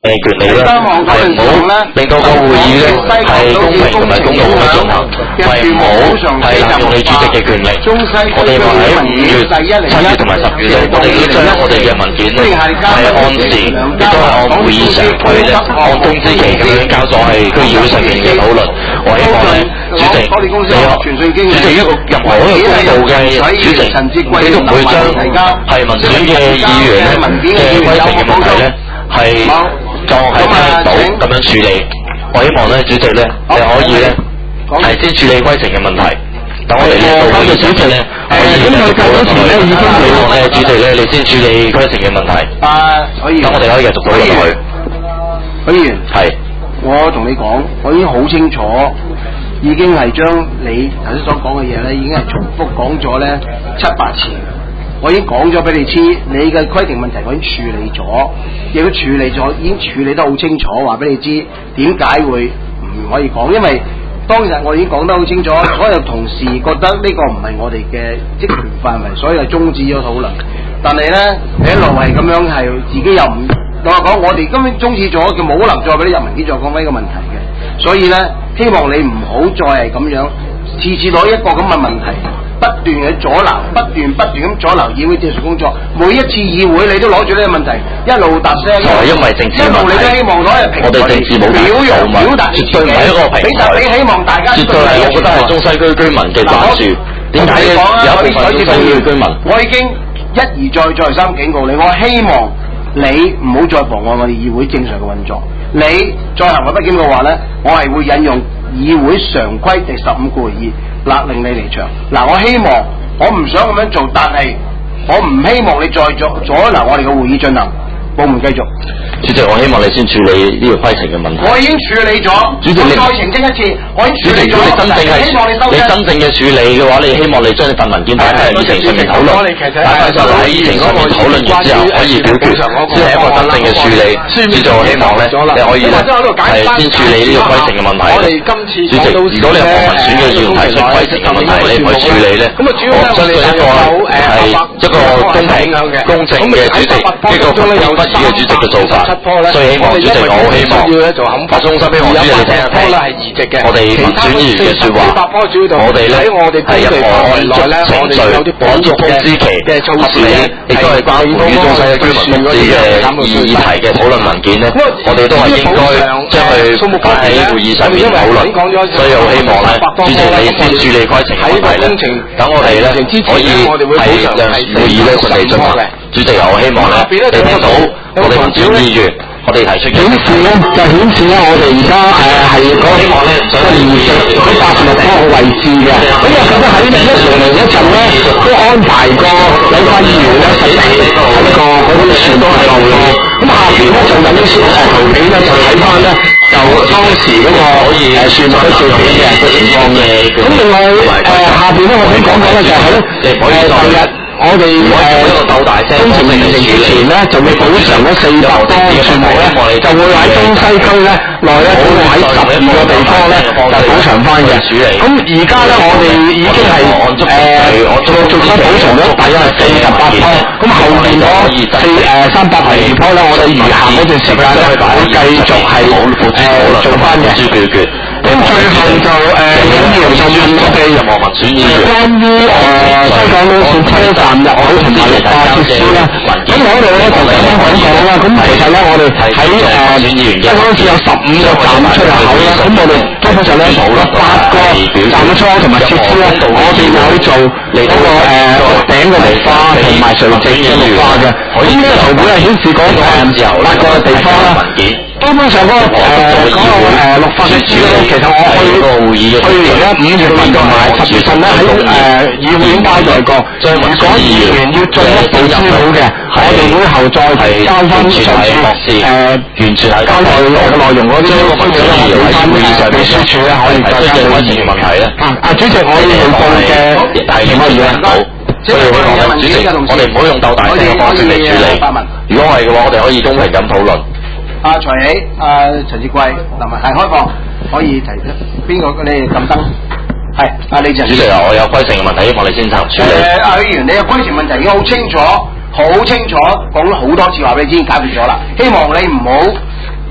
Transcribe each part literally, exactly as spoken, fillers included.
嘅權利咧，係唔好令到個會議咧係公平同埋公道咁進行，係唔好係濫用你主席嘅權力。我哋話喺五月、七月同埋十月咧，我哋都將我哋嘅文件咧係按時，亦都係按會議常規咧，按通知期咁樣交咗係區議會上面嘅討論。我希望咧，主席，你主席一個任何一個公道嘅主席，你都唔會將係民選嘅議員咧嘅規程嘅問題咧係當係聽到咁樣處理。我希望咧，主席咧，你可以咧係先處理規程嘅問題。等我哋呢度嘅主席咧，可以繼續討論落去。希望咧，主席咧，你先處理規程嘅問題。 啊，可以。 等我哋可以繼續討論落去。 許議員， 係。 我同你講，我已經好清楚，已經係將你頭先所講嘅嘢咧，已經係重複講咗咧七八次。我已經講咗俾你知，你嘅規定問題我已經處理咗，亦都處理咗，已經處理得好清楚，話俾你知點解會唔可以講，因為當日我已經講得好清楚，所有同事覺得呢個唔係我哋嘅職權範圍，所以係終止咗討論。但係咧，你一路係咁樣係自己又唔同我講，我哋根本終止咗，佢冇可能再俾你入文件再講呢個問題嘅。所以咧，希望你唔好再係咁樣，次次攞一個咁嘅問題。不斷去阻撓，不斷不斷咁阻撓議會正常工作。每一次議會你都攞住呢個問題，一路答聲。 就係因為政治問題， 一路你都希望攞嚟平台， 我哋政治冇表揚表達絕對唔係一個平台。 你希望大家絕對係，我覺得係中西區居民嘅關注。點解咧？有一部分中西區居民， 我已經一而再再三警告你，我希望你唔好再妨礙我哋議會正常嘅運作。你再行為不檢嘅話咧，我係會引用議會常規第十五個二。勒令你離場。嗱，我希望我唔想咁樣做，但係我唔希望你再阻阻撓我哋嘅會議進行。部門繼續。 主席，我希望你先處理呢個規程嘅問題。 我已經處理咗。主席，你再澄清一次，我已經處理咗。 主席，如果你真正係你真正嘅處理嘅話，你希望你將你份文件擺喺議程上面討論，擺翻上喺議程上面討論完之後可以表決，先係一個真正嘅處理。主席，我希望咧，你可以咧係先處理呢個規程嘅問題。主席，如果你係民選嘅議員提出規程嘅問題，你唔去處理咧，我相信一個係一個公平公正嘅主席，一個不偏不倚嘅主席嘅做法。所以希望主席，我好希望我衷心希望主席你聽一聽我哋民選議員嘅説話。我哋咧係任何按足程序、按足通知期合理，亦都係關乎於中西區居民福祉嘅議題嘅討論文件咧，我哋都係應該將佢擺喺會議上面討論。所以我希望咧，主席你先處理規程嘅問題咧，等我哋咧可以係讓會議咧順利進行。主席，我希望咧，你聽到我哋民選議員，我哋提出嘅顯示咧，就顯示咧，我哋而家誒係嗰希望咧，想議員嗰八十六個位置嘅。咁我覺得喺呢一場嚟一陣咧，都安排過有關議員咧實地喺個嗰啲樹都係落過。咁下邊咧就有啲小學圖片咧，就睇翻咧，就當時嗰個誒樹木嘅照片嘅個情況嘅。咁另外誒下邊咧，我想講講咧就係咧誒第日。我哋誒工程完成之前咧，就會補償嗰四百多嘅樹木咧，就會喺東西區咧內咧，會喺十二個地方咧就補償翻嘅。咁而家咧，我哋已經係誒做做翻補償咗，大約係四十八棵。咁後面嗰四誒三百零二棵咧，我哋餘下嗰段時間咧會繼續係誒做翻嘅。咁最後就誒有啲人就問我哋任何民選議員關於誒西港島線車站入口同埋綠化設施咧，咁我哋咧就咁樣講講啦。咁其實咧，我哋喺誒西港島線有十五個站出入口啦。咁我哋基本上咧，有八個站出口同埋設施咧，我哋有做嚟嗰個誒頂嘅綠化同埋垂直嘅綠化嘅。咁呢個圖表係顯示嗰誒八個地方啦。基本上嗰、那個誒嗰個誒綠化嘅處理，其實我去去年咧五月份同埋十月份咧喺誒議會已經交代過，如果議員要進一步資料嘅，我哋會後再交翻上次誒完全係交代嘅內容嗰啲分享咧，俾翻會議上秘書處咧可以大家會議問題咧。啊啊，主席，我要報嘅係乜嘢啊？好，所以我講主席，我哋唔好用鬥大聲嘅方式嚟處理。如果係嘅話，我哋可以公平咁討論。阿徐喜、阿陳志貴同埋係開放，可以提出邊個？你哋撳燈係阿李陳主席啊，我有規程嘅問題，希望你先參處理。誒，阿議員，你嘅規程問題已經好清楚，好清楚講咗好多次，話俾你知，解決咗啦。希望你唔好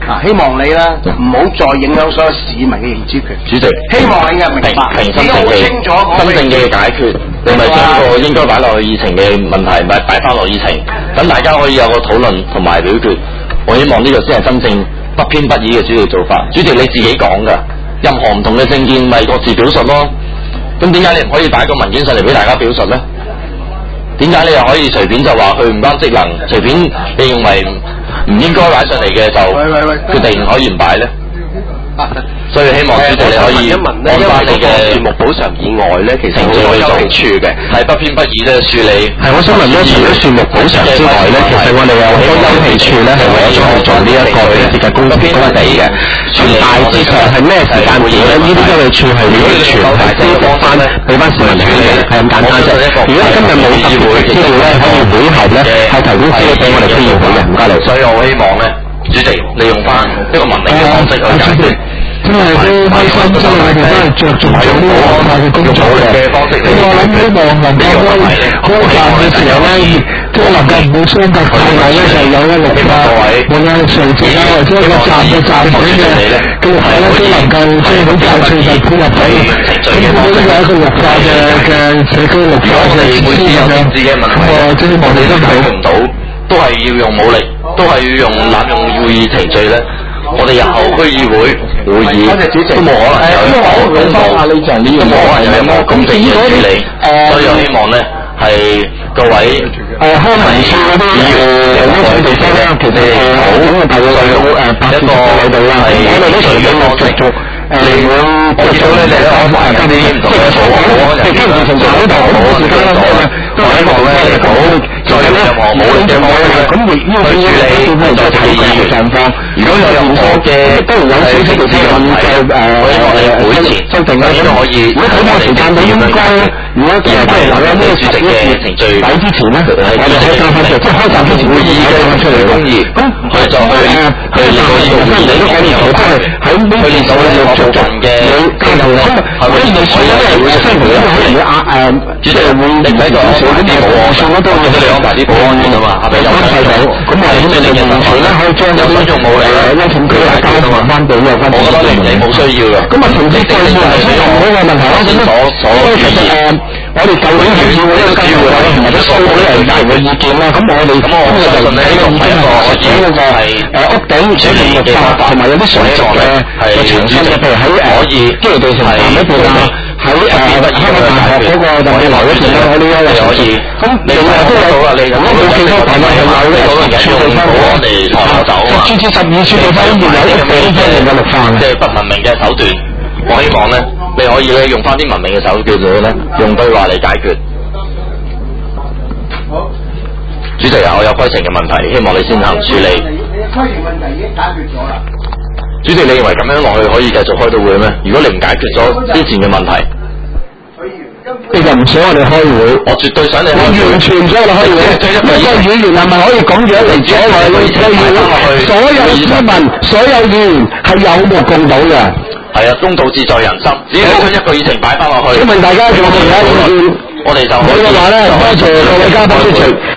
啊，希望你咧唔好再影響所有市民嘅認知權。 主席， 希望你嘅明白， 平心靜氣， 清楚真正嘅解決，你咪將個應該擺落去議程嘅問題，咪擺翻落議程，等大家可以有個討論同埋表決。我希望呢個先係真正不偏不倚嘅主席做法。主席你自己講㗎，任何唔同嘅政見咪各自表述咯。咁點解你唔可以擺個文件上嚟俾大家表述咧？點解你又可以隨便就話佢唔關職能，隨便你認為唔應該擺上嚟嘅就決定可以唔擺咧？所以希望主席你可以按翻你嘅節目補償以外咧，其實好多優惠處嘅，係不偏不倚咧處理。係，我想問咧，除咗節目補償之外咧，其實我哋有好多優惠處咧係為咗去做呢一個地鐵嘅公公地嘅。咁大致上係咩時間會咧？呢啲優惠處係會全係支付翻俾翻市民處理，係咁簡單啫。如果今日冇議會資料咧，可以會後咧係提供資料俾我哋區議會嘅，唔該你。所以我希望咧，主席利用翻一個文明嘅方式去解決。真係都開心，真係我哋都係着重咗呢個安排嘅工作嘅。咁我諗希望能夠開飯嘅時候咧，即係能夠唔會衝突太大咧，就有一綠化，無論係垂直啊或者一個站嘅站點嘅嘅綠化咧，都能夠即係好快脆就配合到。咁呢個係一個綠化嘅嘅社區綠化嘅設施咁樣。咁我即係我哋都睇唔到，都係要用武力，都係要用濫用會議程序咧。我哋日後區議會會議都冇可能有一個公道，都冇可能有一個公正嘅處理，所以我希望咧係各位誒康文署嗰啲誒有啲地方咧，其實係好大嘅誒百分之喺度啦，我哋都隨緊落續續誒會接咗咧，你都安排緊啲唔同嘅保安人員，即係基本上就喺度好多時間咧，都希望咧講再有任何武力嘅方式咁會要處理在場嘅狀況。如果有任何嘅都有少少嘅問題，誒我希望你會前修正咧都可以。如果睇翻時間都應該，如果即係譬如話有咩主席嘅程序底之前咧，我哋可以加翻出，即係開站之前會議嘅出嚟公義，咁佢就去去呢個議會你都可以做，即係喺呢邊手咧有部分嘅交流咧，係咪？所以咧會即係可能會壓誒，即係會你睇到少啲保安，上嗰度亦都你安排啲保安員啊嘛，係咪有睇到？咁我哋呢個民粹咧可以將有啲用武力。誒，一同佢大家都還翻俾有翻。我覺得你你冇需要嘅。咁啊，從呢個問題出現嗰個問題咧，所所以其實誒，我哋舊年嘅議會呢個議會咧，同埋都收到啲人大嘅意見啦。咁我哋咁我就信呢個係一個主要就係誒屋頂處理嘅方法，同埋有啲常識嘅嘅傳統嘅，譬如喺誒基地地城站一邊啊，喺誒香港大學嗰個就係來一邊咧，喺呢一個可以。咁另外都有啊，你咁冇記錯係咪係有咧？處理翻我哋抬走啊！至至十二處理翻邊有一個呢方面嘅綠化嘅，即係不文明嘅手段。我希望咧，你可以咧用翻啲文明嘅手段咧，用對話嚟解決。好，主席啊，我有規程嘅問題，希望你先行處理。規程問題已經解決咗啦。主席，你認為咁樣落去可以繼續開到會咩？如果你唔解決咗之前嘅問題？你就唔想我哋開會，我絕對想你開會。我完全唔想我哋開會。呢個議員係咪可以講咗嚟咗我哋開會？所有市民、所有議員係有目共睹嘅。係啊，公道自在人心。只要將一個議程擺翻落去。請問大家仲有冇其他意見？我哋就可以嘅話咧，多謝各位嘉賓出席。